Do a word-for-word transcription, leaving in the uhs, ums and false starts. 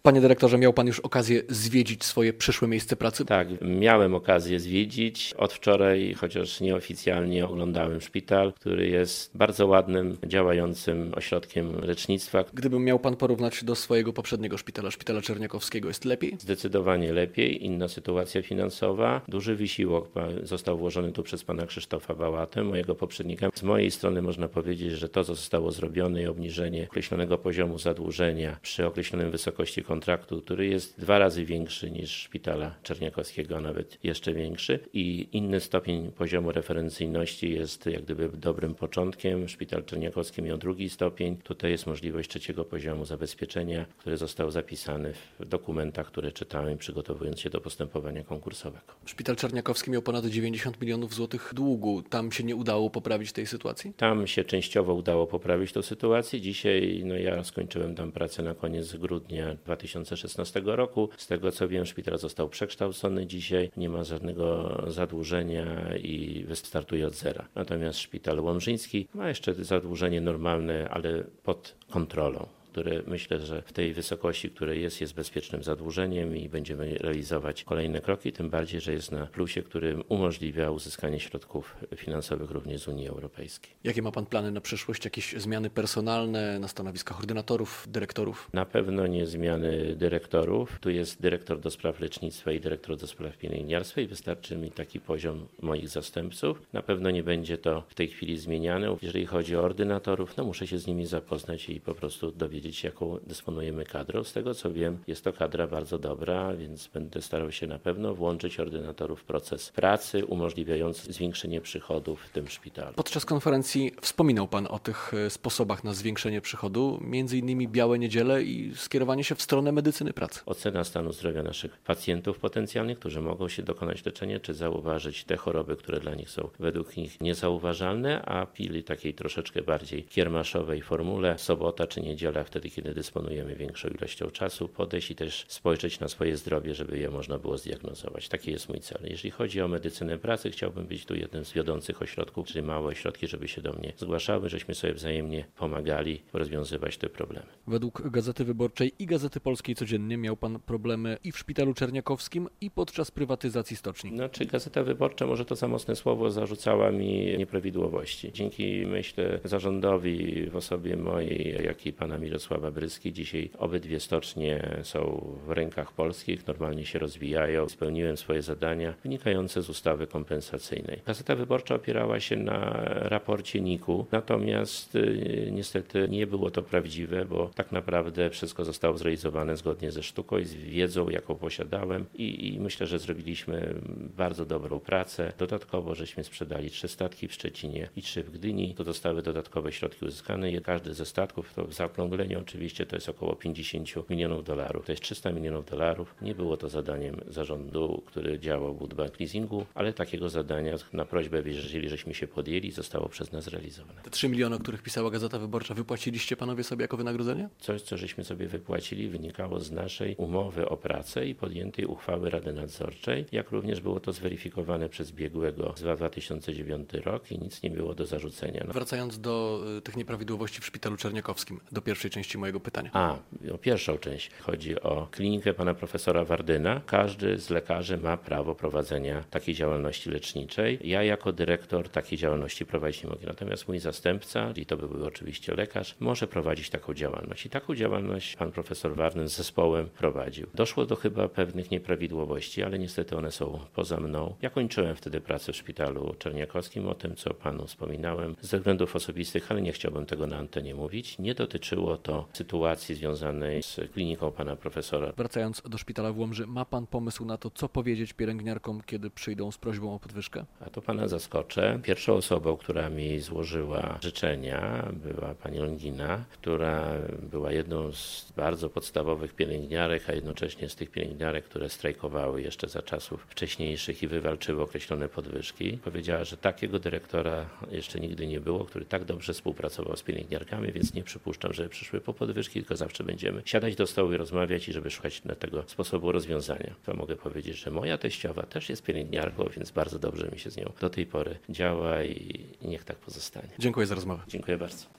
Panie dyrektorze, miał pan już okazję zwiedzić swoje przyszłe miejsce pracy? Tak, miałem okazję zwiedzić. Od wczoraj, chociaż nieoficjalnie, oglądałem szpital, który jest bardzo ładnym, działającym ośrodkiem lecznictwa. Gdyby miał pan porównać do swojego poprzedniego szpitala, szpitala czerniakowskiego, jest lepiej? Zdecydowanie lepiej, inna sytuacja finansowa. Duży wysiłek został włożony tu przez pana Krzysztofa Bałatę, mojego poprzednika. Z mojej strony można powiedzieć, że to, co zostało zrobione i obniżenie określonego poziomu zadłużenia przy określonej wysokości kontraktu, który jest dwa razy większy niż szpitala czerniakowskiego, a nawet jeszcze większy, i inny stopień poziomu referencyjności jest jak gdyby dobrym początkiem. Szpital czerniakowski miał drugi stopień. Tutaj jest możliwość trzeciego poziomu zabezpieczenia, który został zapisany w dokumentach, które czytałem, przygotowując się do postępowania konkursowego. Szpital czerniakowski miał ponad dziewięćdziesiąt milionów złotych długu. Tam się nie udało poprawić tej sytuacji? Tam się częściowo udało poprawić tę sytuację. Dzisiaj no ja skończyłem tam pracę na koniec grudnia dwa tysiące szesnastego roku. Z tego co wiem, szpital został przekształcony dzisiaj, nie ma żadnego zadłużenia i wystartuje od zera. Natomiast szpital łomżyński ma jeszcze zadłużenie normalne, ale pod kontrolą, które myślę, że w tej wysokości, której jest, jest bezpiecznym zadłużeniem i będziemy realizować kolejne kroki, tym bardziej, że jest na plusie, który umożliwia uzyskanie środków finansowych również z Unii Europejskiej. Jakie ma pan plany na przyszłość? Jakieś zmiany personalne na stanowiskach ordynatorów, dyrektorów? Na pewno nie zmiany dyrektorów. Tu jest dyrektor do spraw lecznictwa i dyrektor do spraw pielęgniarstwa i wystarczy mi taki poziom moich zastępców. Na pewno nie będzie to w tej chwili zmieniane. Jeżeli chodzi o ordynatorów, no muszę się z nimi zapoznać i po prostu dowiedzieć, jaką dysponujemy kadrą. Z tego co wiem, jest to kadra bardzo dobra, więc będę starał się na pewno włączyć ordynatorów w proces pracy umożliwiający zwiększenie przychodów w tym szpitalu. Podczas konferencji wspominał pan o tych sposobach na zwiększenie przychodu, między innymi białe niedziele i skierowanie się w stronę medycyny pracy. Ocena stanu zdrowia naszych pacjentów potencjalnych, którzy mogą się dokonać leczenia, czy zauważyć te choroby, które dla nich są według nich niezauważalne, a pili takiej troszeczkę bardziej kiermaszowej formule, sobota czy niedziela, wtedy kiedy dysponujemy większą ilością czasu, podejść i też spojrzeć na swoje zdrowie, żeby je można było zdiagnozować. Taki jest mój cel. Jeżeli chodzi o medycynę pracy, chciałbym być tu jednym z wiodących ośrodków, czyli małe ośrodki, żeby się do mnie zgłaszały, żeśmy sobie wzajemnie pomagali rozwiązywać te problemy. Według Gazety Wyborczej i Gazety Polskiej Codziennie miał pan problemy i w szpitalu czerniakowskim, i podczas prywatyzacji stoczni. Znaczy Gazeta Wyborcza, może to za mocne słowo, zarzucała mi nieprawidłowości. Dzięki, myślę, zarządowi w osobie mojej, jak i pana Mirosława Bryski, dzisiaj obydwie stocznie są w rękach polskich, normalnie się rozwijają. Spełniłem swoje zadania wynikające z ustawy kompensacyjnej. Gazeta Wyborcza opierała się na raporcie N I K-u, natomiast y, niestety nie było to prawdziwe, bo tak naprawdę wszystko zostało zrealizowane zgodnie ze sztuką i z wiedzą, jaką posiadałem i, i myślę, że zrobiliśmy bardzo dobrą pracę. Dodatkowo żeśmy sprzedali trzy statki w Szczecinie i trzy w Gdyni. To zostały dodatkowe środki uzyskane. Każdy ze statków, to w zaokrągleniu oczywiście, to jest około pięćdziesiąt milionów dolarów. To jest trzysta milionów dolarów. Nie było to zadaniem zarządu, który działał w Budbank Leasingu, ale takiego zadania na prośbę wierzycieli, żeśmy się podjęli, zostało przez nas zrealizowane. Te trzy miliony, o których pisała Gazeta Wyborcza, wypłaciliście panowie sobie jako wynagrodzenie? Coś, co żeśmy sobie wypłacili, wynikało z naszej umowy o pracę i podjętej uchwały Rady Nadzorczej, jak również było to zweryfikowane przez biegłego za dwa tysiące dziewiąty rok i nic nie było do zarzucenia. No. Wracając do y, tych nieprawidłowości w szpitalu czerniakowskim, do pierwszej części mojego pytania. A, o pierwszą część. Chodzi o klinikę pana profesora Wardyna. Każdy z lekarzy ma prawo prowadzenia takiej działalności leczniczej. Ja jako dyrektor takiej działalności prowadzić nie mogę. Natomiast mój zastępca, i to by był oczywiście lekarz, może prowadzić taką działalność. I taką działalność pan profesor Wardyn z zespołem prowadził. Doszło do chyba pewnych nieprawidłowości, ale niestety one są poza mną. Ja kończyłem wtedy pracę w szpitalu czerniakowskim, o tym co panu wspominałem, ze względów osobistych, ale nie chciałbym tego na antenie mówić. Nie dotyczyło to sytuacji związanej z kliniką pana profesora. Wracając do szpitala w Łomży, ma pan pomysł na to, co powiedzieć pielęgniarkom, kiedy przyjdą z prośbą o podwyżkę? A to pana zaskoczę. Pierwszą osobą, która mi złożyła życzenia, była pani Longina, która była jedną z bardzo podstawowych pielęgniarek, a jednocześnie z tych pielęgniarek, które strajkowały jeszcze za czasów wcześniejszych i wywalczyły określone podwyżki. Powiedziała, że takiego dyrektora jeszcze nigdy nie było, który tak dobrze współpracował z pielęgniarkami, więc nie przypuszczam, że przyszły po podwyżki, tylko zawsze będziemy siadać do stołu i rozmawiać i żeby szukać na tego sposobu rozwiązania. To mogę powiedzieć, że moja teściowa też jest pielęgniarką, więc bardzo dobrze mi się z nią do tej pory działa i niech tak pozostanie. Dziękuję za rozmowę. Dziękuję bardzo.